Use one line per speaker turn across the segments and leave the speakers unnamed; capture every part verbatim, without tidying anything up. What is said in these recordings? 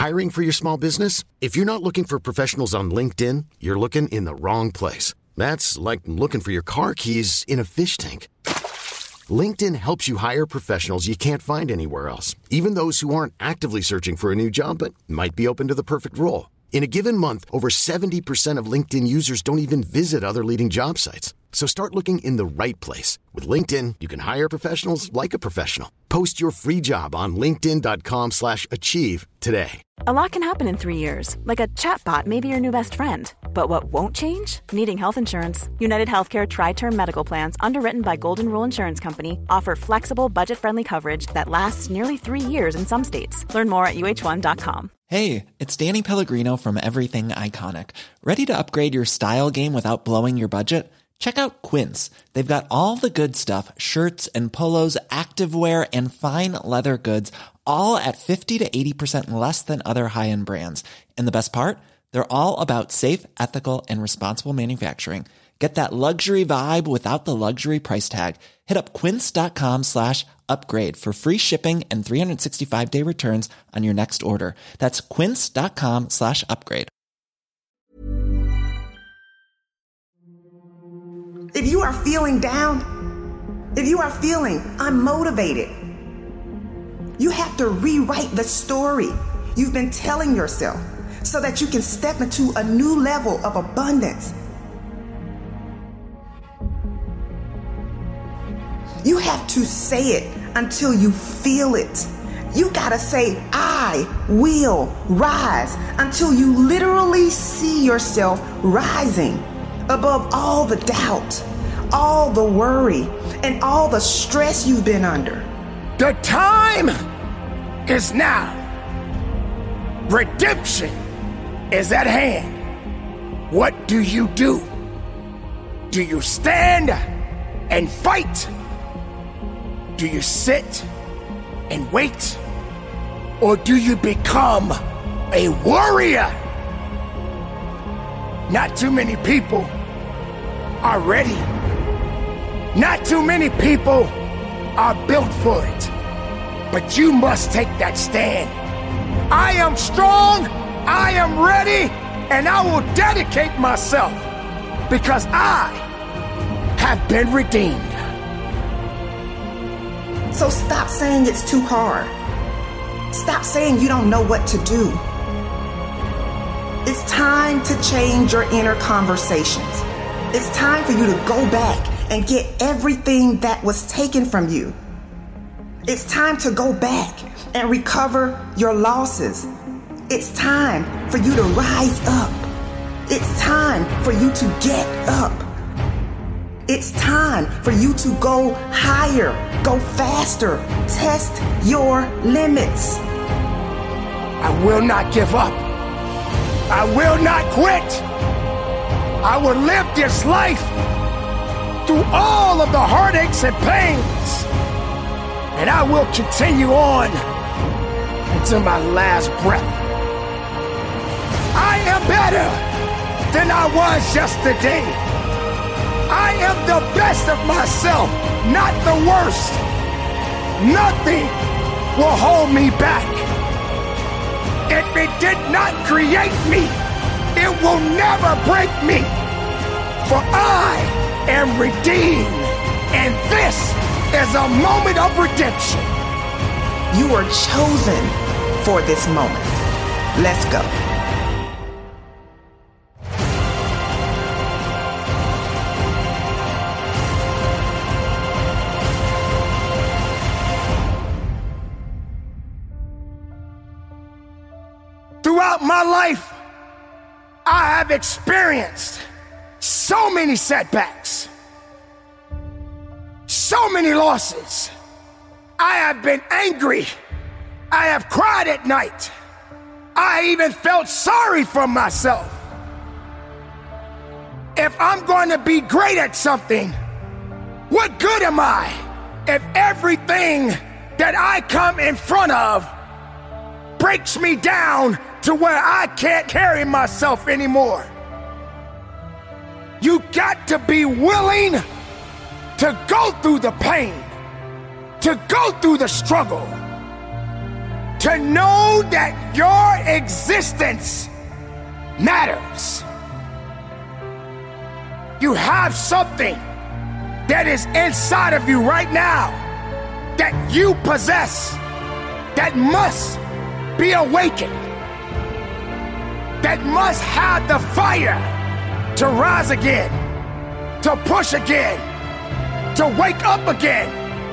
Hiring for your small business? If you're not looking for professionals on LinkedIn, you're looking in the wrong place. That's like looking for your car keys in a fish tank. LinkedIn helps you hire professionals you can't find anywhere else, even those who aren't actively searching for a new job but might be open to the perfect role. In a given month, over seventy percent of LinkedIn users don't even visit other leading job sites. So start looking in the right place. With LinkedIn, you can hire professionals like a professional. Post your free job on linkedin.com slash achieve today.
A lot can happen in three years, like a chatbot may be your new best friend. But what won't change? Needing health insurance. United Healthcare Tri-Term Medical Plans, underwritten by Golden Rule Insurance Company, offer flexible, budget-friendly coverage that lasts nearly three years in some states. Learn more at U H one dot com.
Hey, it's Danny Pellegrino from Everything Iconic. Ready to upgrade your style game without blowing your budget? Check out Quince. They've got all the good stuff, shirts and polos, activewear, and fine leather goods, all at fifty to eighty percent less than other high-end brands. And the best part? They're all about safe, ethical, and responsible manufacturing. Get that luxury vibe without the luxury price tag. Hit up quince.com slash upgrade for free shipping and three sixty-five day returns on your next order. That's quince.com slash upgrade.
If you are feeling down, if you are feeling unmotivated, you have to rewrite the story you've been telling yourself so that you can step into a new level of abundance. You have to say it until you feel it. You gotta say, I will rise, until you literally see yourself rising above all the doubt, all the worry, and all the stress you've been under.
The time is now. Redemption is at hand. What do you do? Do you stand and fight? Do you sit and wait? Or do you become a warrior? Not too many people are ready. Not too many people are built for it. But you must take that stand. I am strong, I am ready, and I will dedicate myself because I have been redeemed.
So stop saying it's too hard. Stop saying you don't know what to do. It's time to change your inner conversations. It's time for you to go back and get everything that was taken from you. It's time to go back and recover your losses. It's time for you to rise up. It's time for you to get up. It's time for you to go higher, go faster, test your limits.
I will not give up. I will not quit. I will live this life through all of the heartaches and pains. And I will continue on until my last breath. I am better than I was yesterday. I am the best of myself, not the worst. Nothing will hold me back. If it did not create me, it will never break me. For I am redeemed, and this is a moment of redemption.
You are chosen for this moment. Let's go.
Throughout my life, I have experienced so many setbacks, so many losses. I have been angry. I have cried at night. I even felt sorry for myself. If I'm going to be great at something, what good am I if everything that I come in front of breaks me down to where I can't carry myself anymore? You got to be willing to go through the pain, to go through the struggle, to know that your existence matters. You have something that is inside of you right now that you possess that must be awakened, that must have the fire to rise again, to push again, to wake up again.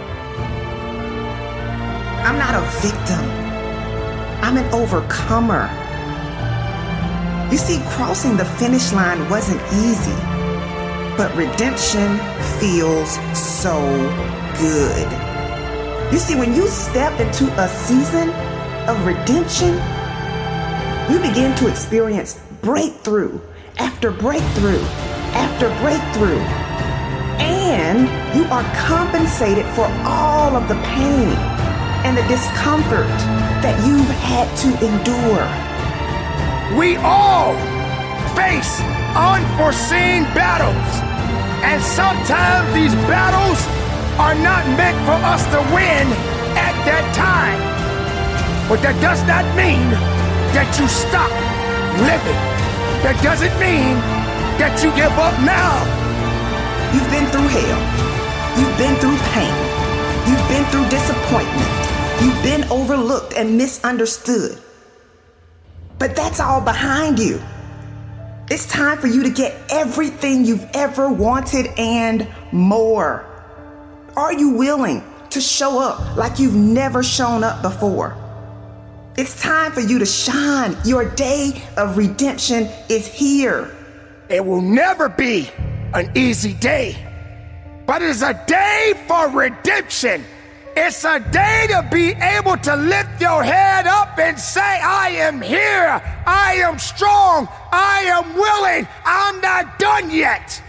I'm not a victim. I'm an overcomer. You see, crossing the finish line wasn't easy, but redemption feels so good. You see, when you step into a season of redemption, you begin to experience breakthrough after breakthrough after breakthrough. And you are compensated for all of the pain and the discomfort that you've had to endure.
We all face unforeseen battles, and sometimes these battles are not meant for us to win at that time. But that does not mean that you stop living. That doesn't mean that you give up now.
You've been through hell. You've been through pain. You've been through disappointment. You've been overlooked and misunderstood. But that's all behind you. It's time for you to get everything you've ever wanted and more. Are you willing to show up like you've never shown up before? It's time for you to shine. Your day of redemption is here.
It will never be an easy day, but it's a day for redemption. It's a day to be able to lift your head up and say, I am here. I am strong. I am willing. I'm not done yet.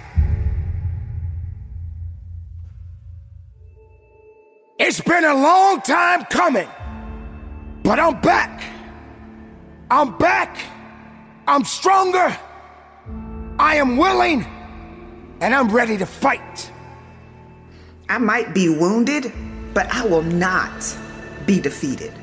It's been a long time coming, but I'm back. I'm back. I'm stronger. I am willing, and I'm ready to fight.
I might be wounded, but I will not be defeated.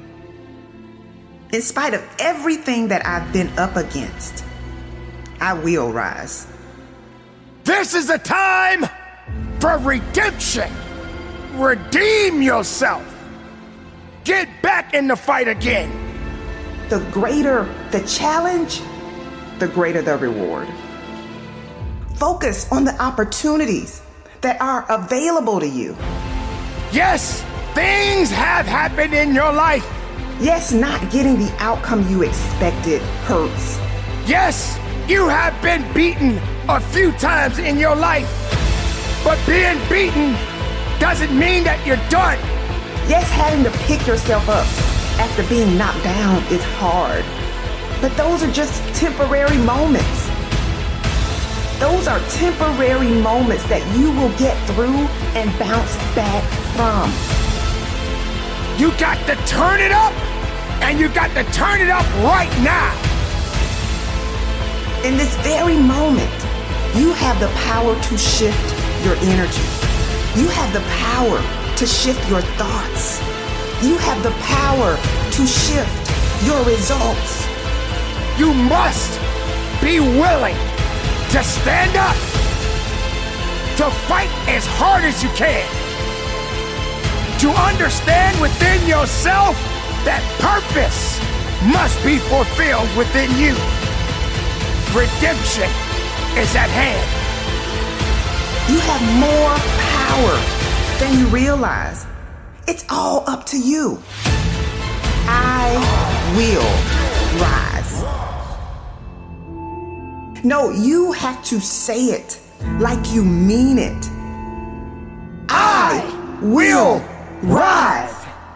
In spite of everything that I've been up against, I will rise.
This is a time for redemption. Redeem yourself. Get back in the fight again.
The greater the challenge, the greater the reward. Focus on the opportunities that are available to you.
Yes, things have happened in your life.
Yes, not getting the outcome you expected hurts.
Yes, you have been beaten a few times in your life. But being beaten doesn't mean that you're done.
Yes, having to pick yourself up after being knocked down is hard. But those are just temporary moments. Those are temporary moments that you will get through and bounce back from.
You got to turn it up, and you got to turn it up right now.
In this very moment, you have the power to shift your energy. You have the power to shift your thoughts. You have the power to shift your results.
You must be willing to stand up, to fight as hard as you can, to understand within yourself that purpose must be fulfilled within you. Redemption is at hand.
You have more power than you realize. It's all up to you. I will rise. No, you have to say it like you mean it. I will rise.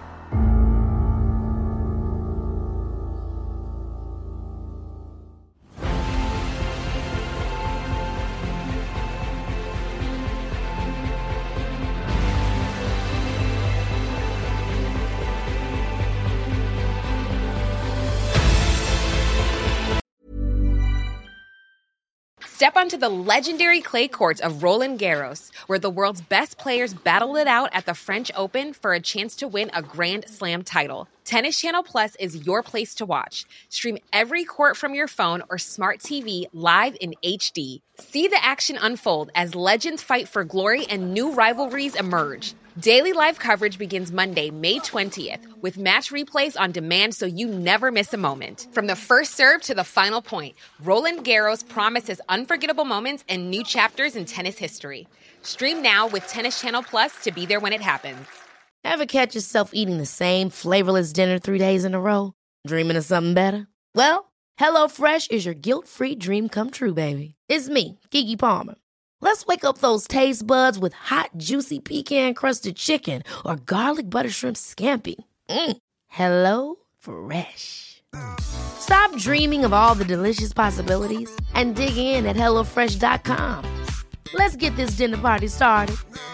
Step onto the legendary clay courts of Roland Garros, where the world's best players battle it out at the French Open for a chance to win a Grand Slam title. Tennis Channel Plus is your place to watch. Stream every court from your phone or smart T V live in H D. See the action unfold as legends fight for glory and new rivalries emerge. Daily live coverage begins Monday, May twentieth, with match replays on demand so you never miss a moment. From the first serve to the final point, Roland Garros promises unforgettable moments and new chapters in tennis history. Stream now with Tennis Channel Plus to be there when it happens.
Ever catch yourself eating the same flavorless dinner three days in a row? Dreaming of something better? Well, HelloFresh is your guilt-free dream come true, baby. It's me, Keke Palmer. Let's wake up those taste buds with hot, juicy pecan-crusted chicken or garlic butter shrimp scampi. Mm. Hello Fresh. Stop dreaming of all the delicious possibilities and dig in at hello fresh dot com. Let's get this dinner party started.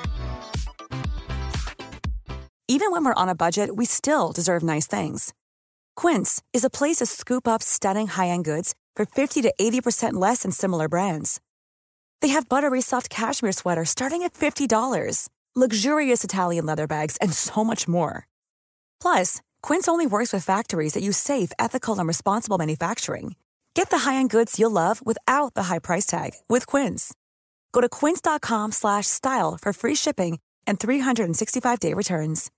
Even when we're on a budget, we still deserve nice things. Quince is a place to scoop up stunning high-end goods for fifty to eighty percent less than similar brands. They have buttery soft cashmere sweaters starting at fifty dollars, luxurious Italian leather bags, and so much more. Plus, Quince only works with factories that use safe, ethical, and responsible manufacturing. Get the high-end goods you'll love without the high price tag with Quince. Go to quince dot com slash style for free shipping and three sixty-five day returns.